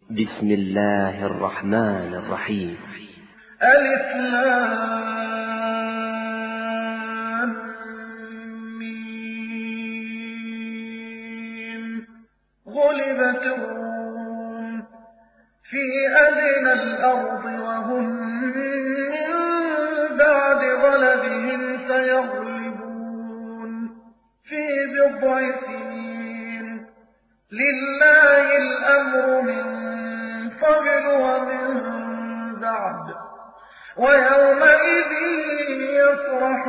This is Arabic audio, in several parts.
بسم الله الرحمن الرحيم. ألف لام ميم. غلبت الروم في أدنى الأرض وهم من بعد غلبهم سيغلبون في بضع سنين. لله الأمر من قبل ومن بعد ويومئذ يفرح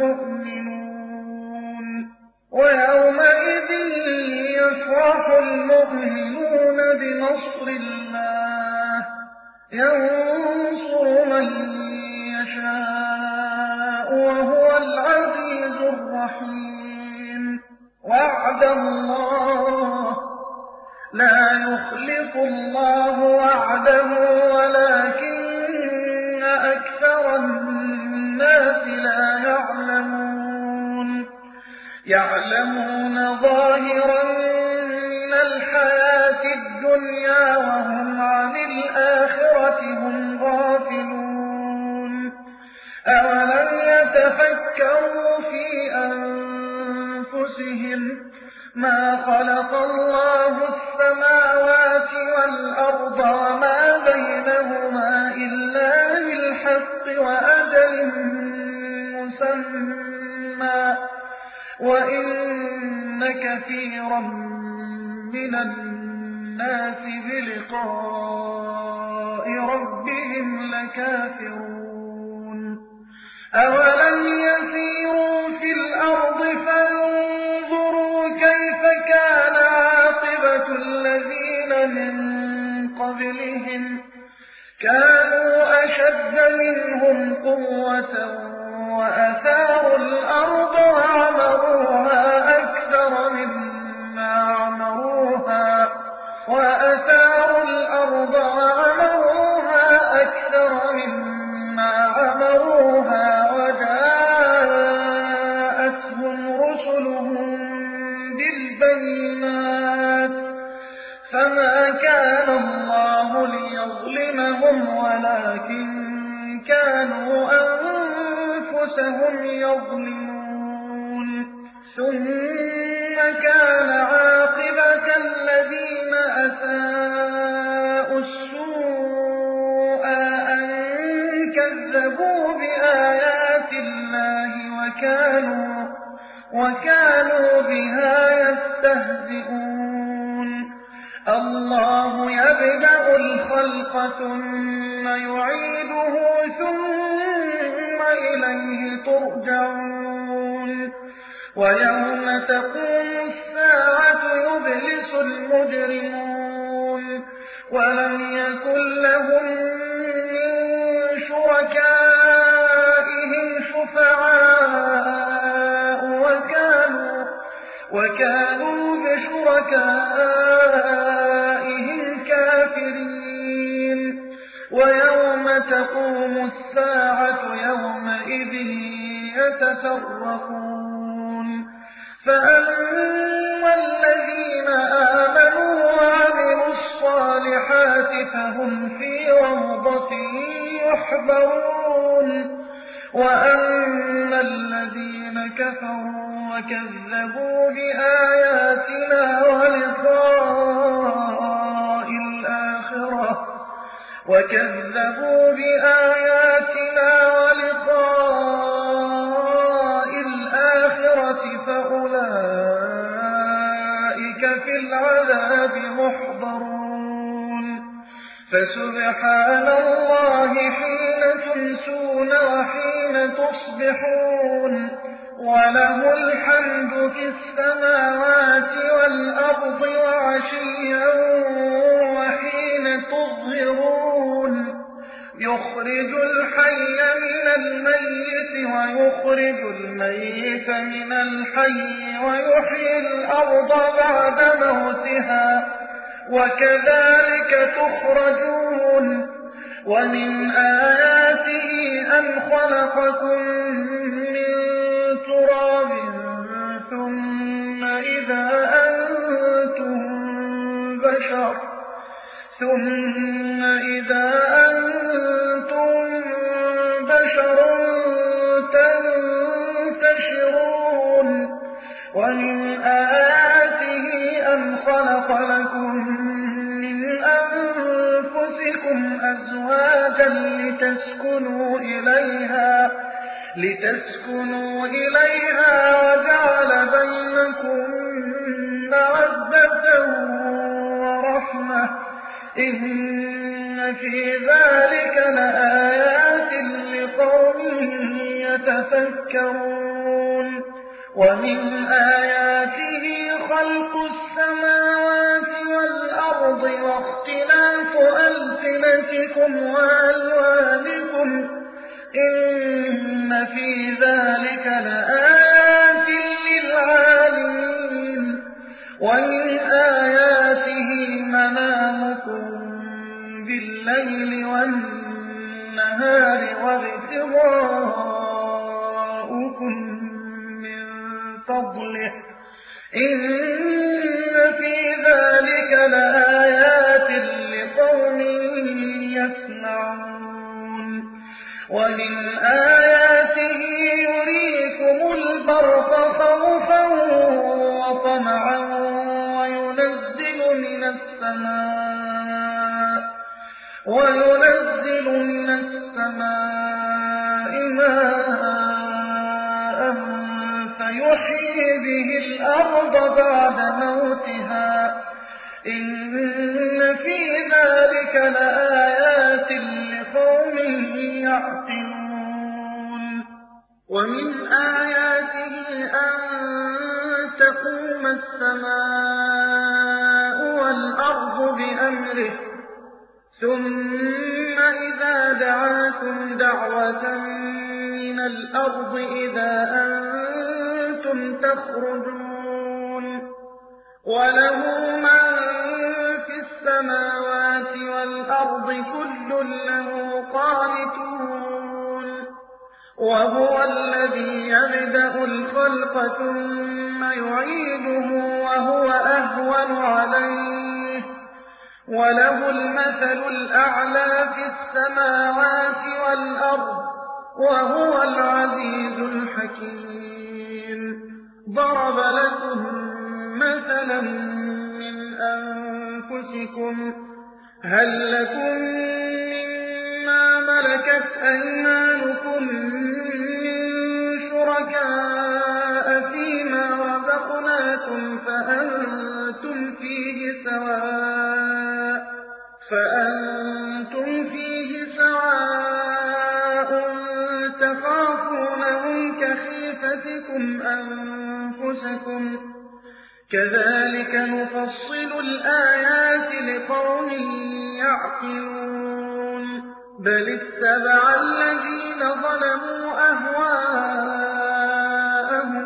المؤمنون بنصر الله ينصر من يشاء وهو العزيز الرحيم. وعد الله لا يخلف الله وعده ولكن أكثر الناس لا يعلمون ظاهرا من الحياة الدنيا وهم عن الآخرة هم غافلون. أولم يتفكروا في أنفسهم ما خلق الله السماوات والأرض وما بينهما إلا بالحق وأجل مسمى وإن كثيرا من الناس بلقاء ربهم لكافرون. أولم يسيروا في الأرض فانظروا كيف كان عاقبة الذين من قبلهم كانوا أشد منهم قوة وأثاروا الأرض وعمروها أكثر مما عمروها وجاءتهم رسلهم بالبينات فما كان الله ليظلمهم ولكن كانوا أنفسهم يظلمون. ثم كان عاقبة الذين أساءوا السوء أن كذبوا بآيات الله وكانوا بها يستهزئون. الله يبدأ الخلق ثم يعيده ثم إليه ترجعون. ويوم تقوم الساعة يبلس المجرمون ولم يكن لهم من شركائهم شفعاء وكانوا بشركائهم كافرين. ويوم تقوم الساعة يومئذ يتفرقون. فأما الذين آمنوا وعملوا الصالحات فهم في روضة يحبرون. وأما الذين كفروا وكذبوا بآياتنا ولقاء الآخرة فأولئك في العذاب محضرون. فسبحان الله حين تمسون وحين تصبحون وله الحمد في السماوات والأرض وعشيا وحين تظهرون. يخرج الحي من الميت ويخرج الميت من الحي ويحيي الأرض بعد موتها وكذلك تخرجون. ومن آياته أن خلقكم من تراب ثم إذا أنتم بشر ثم إذا أنتم بشر تنتشرون ومن آياته أن خلق لكم من أنفسكم أزواجا لتسكنوا إليها وجعل بينكم مودة ورحمة إن في ذلك لآيات لقوم يتفكرون ومن آياته خلق السماوات والأرض واختلاف ألسنتكم وألوانكم إن في ذلك لآيات للعالمين ومن آياته منامكم بالليل والنهار وابتغاؤكم من فضله إن في ذلك لآيات لقوم يسمعون ومن آياته يريكم البرق خوفا وطمعا وينزل من السماء ماء فيحيي به الأرض بعد موتها إن في ذلك لآيات لقوم يعقلون ومن آياته أن تقوم السماء والأرض بأمره ثم إذا دعاكم دعوة من الأرض إذا أنتم تخرجون وله من في السماوات والأرض كل له قانتون وهو الذي يبدأ الخلق ثم يعيده وهو أهون عليه وله المثل الأعلى في السماوات والأرض وهو العزيز الحكيم ضرب لكم مثلا من أنفسكم هل لكم مما ملكت أيمانكم من شركاء فيما رزقناكم فأنتم فيه سواء تخافونهم كخيفتكم أنفسكم كذلك نفصل الآيات لقوم يعقلون بل اتبع الذين ظلموا أهواءهم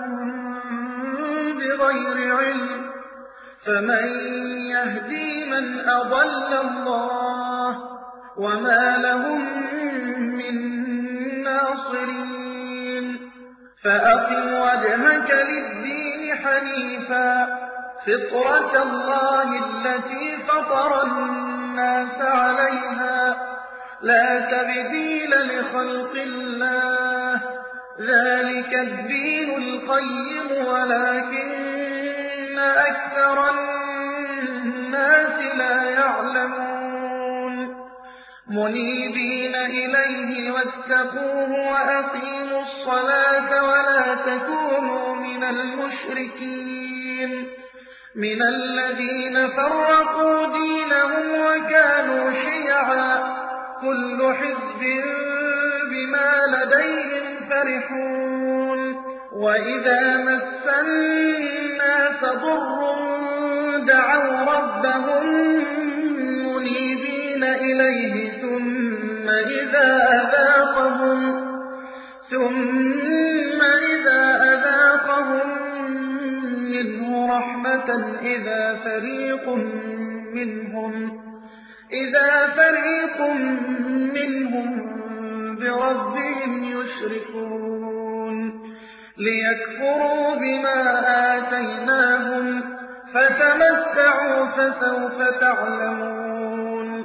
بغير علم فمن يهدي من أضل الله وما لهم من ناصرين فأقم وجهك للدين حنيفا فطرة الله التي فطر الناس عليها لا تبديل لخلق الله ذلك الدين القيم ولكن أكثر الناس لا يعلمون منيبين إليه واتقوه وأقيموا الصلاة ولا تكونوا من المشركين من الذين فرقوا دينهم وكانوا شيعا كل حزب بما لديهم فرحون وإذا مس الناس ضر دعوا ربهم منيبين إليه ثم إذا أذاقهم منه رحمة إذا فريق منهم بربهم يشركون ليكفروا بما آتيناهم فتمتعوا فسوف تعلمون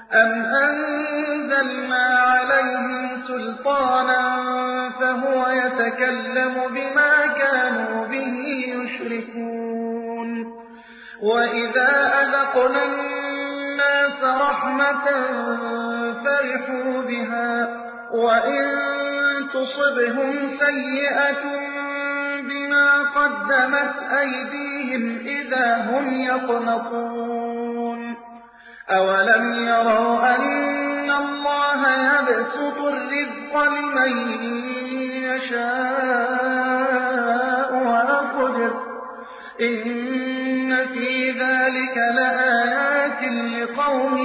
أم أنزلنا عليهم سلطانا فهو يتكلم بما كانوا به يشركون وإذا أذقنا الناس رحمة فرحوا بها وإن تصبهم سيئة بما قدمت أيديهم إذا هم يقنطون أولم يروا أن الله يبسط الرزق لمن يشاء ويقدر إن في ذلك لآيات لقوم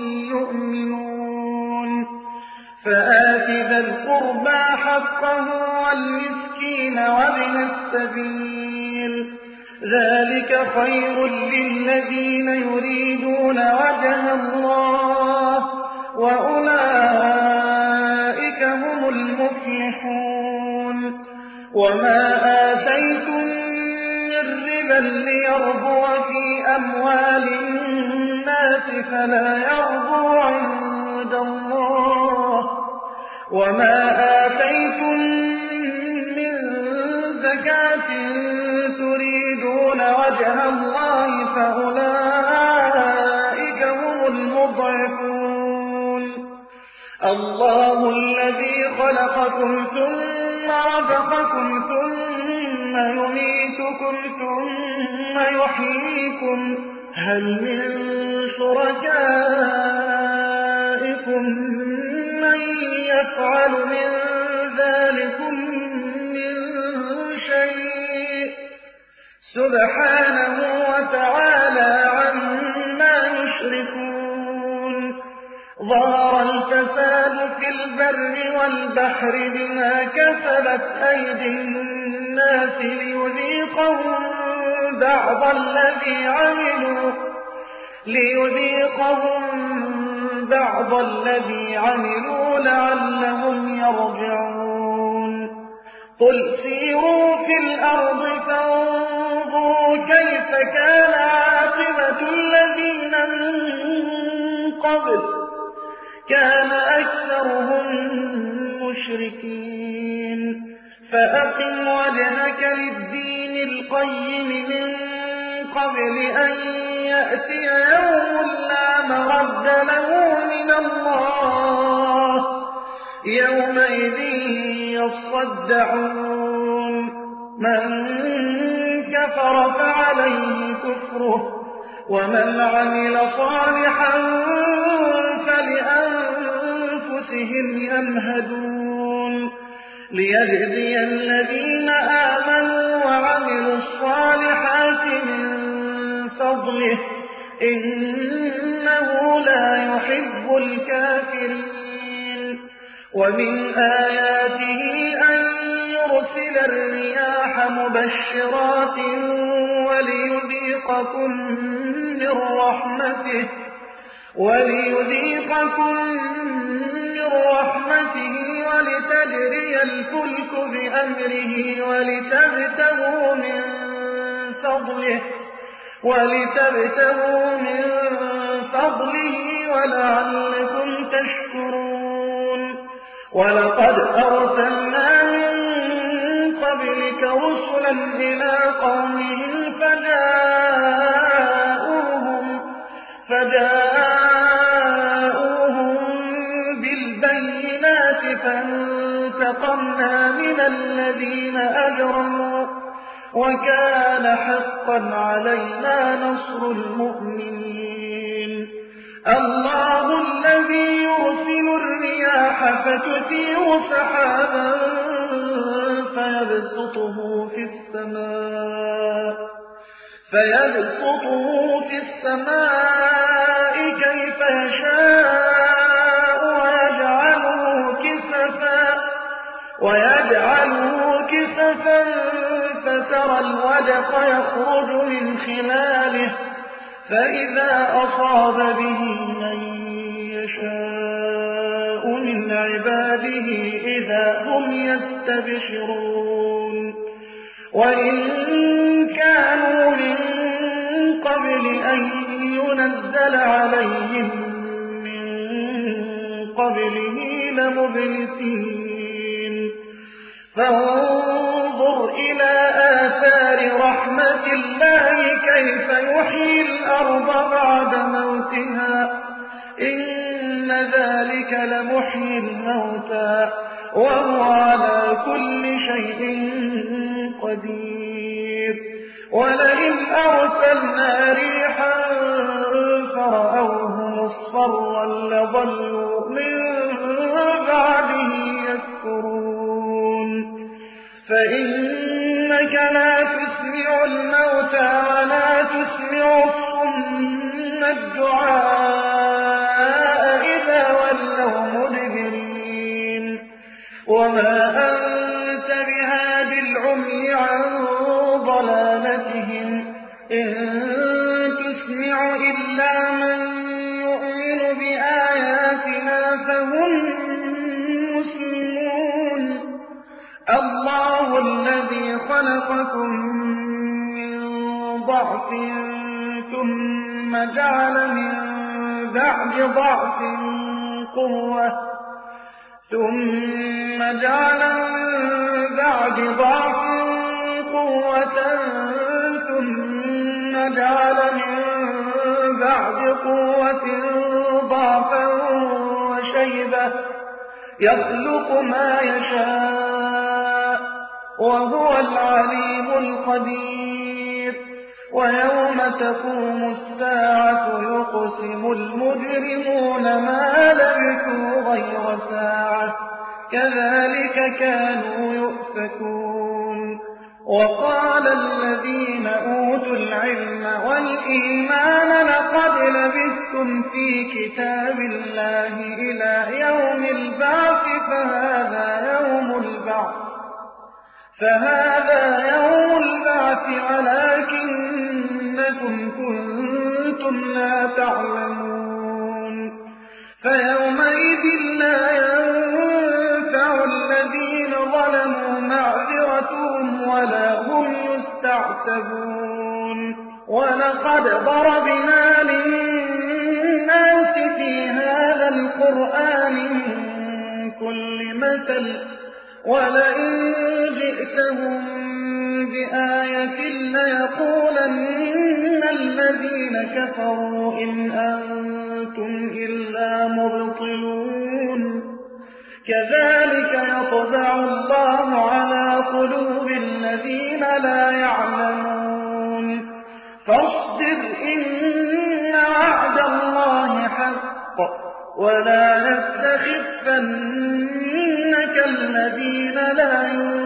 يؤمنون فآت ذا القربى حقه والمسكين وابن السبيل ذلك خير للذين يريدون وجه الله وأولئك هم المفلحون وما آتيتم من ربا ليربو في أموال الناس فلا يربو عند الله وما آتيتم من زكاة تريدون وجه الله فأولئك هم المضعفون الله الذي خلقكم ثم رزقكم ثم يميتكم ثم يحييكم هل من شركائكم من يفعل من ذلكم من شيء سبحانه وتعالى عما يشركون ظهر الفساد في البر والبحر بما كسبت أيدي الناس ليذيقهم بعض الذي عملوا لعلهم يرجعون قل سيروا في الأرض فانظروا كيف كان عاقبة الذين من قبل كان أكثرهم مشركين فأقم وجهك للدين القيم من قبل أن يأتي يوم لا مرد له من الله يومئذ يصدعون من كفر فعليه كفره ومن عمل صالحا فلأنفسهم يمهدون ليجزي الذين آمنوا وعملوا الصالحات من فضله إنه لا يحب الكافرين ومن آياته أن يرسل الرياح مبشرات وليذيقكم من رحمته ولتجري الفلك بأمره ولتبتغوا من فضله ولعلكم تشكرون ولقد أرسلنا من قبلك رسلا إلى قومهم فجاءوهم بالبينات فانتقمنا من الذين أجرموا وكان حقا علينا نصر المؤمنين الله الذي يرسل الرياح فتثير سحابا فيبسطه في السماء كيف يشاء ويجعله كسفا فترى الودق يخرج من خلاله فإذا أصاب به من يشاء من عباده إذا هم يستبشرون وإن كانوا من قبل أن ينزل عليهم من قبله لمبلسين فانظر إلى آثار رحمة الله كيف يحيي الأرض بعد موتها إن ذلك لمحيي الموتى وهو على كل شيء قدير ولئن أرسلنا ريحا فرأوه مصفرا لظلوا من بعده يكفرون فإنك لا تسمع الموتى ولا تسمع الصم الدعاء إذا ولوا مدبرين وما أنت بهاد العمي عن ضلالتهم إن تسمع إلا من يؤمن بآياتنا فهم مسلمون الله الذي خلقكم من ضعف ثم جعل من بعد ضعف قوة ثم جعل من بعد ضعف قوة ثم جعل من بعد قوة ضعفا وشيبة يخلق ما يشاء وهو العليم القدير ويوم تقوم الساعة يقسم المجرمون ما لبثوا غير ساعة كذلك كانوا يؤفكون وقال الذين أوتوا العلم والإيمان لقد لبثتم في كتاب الله إلى يوم البعث فهذا يوم البعث ولكنكم كنتم لا تعلمون فيومئذ لا ينفع الذين ظلموا معذرتهم ولا هم يستعتبون ولقد ضربنا للناس في هذا القرآن من كل مثل ولئن جئتهم بآية ليقولن الذين كفروا إن أنتم إلا مبطلون كذلك يطبع الله على قلوب الذين لا يعلمون فاصبر إن وعد الله حق ولا يستخفنك الذين لا يؤمنون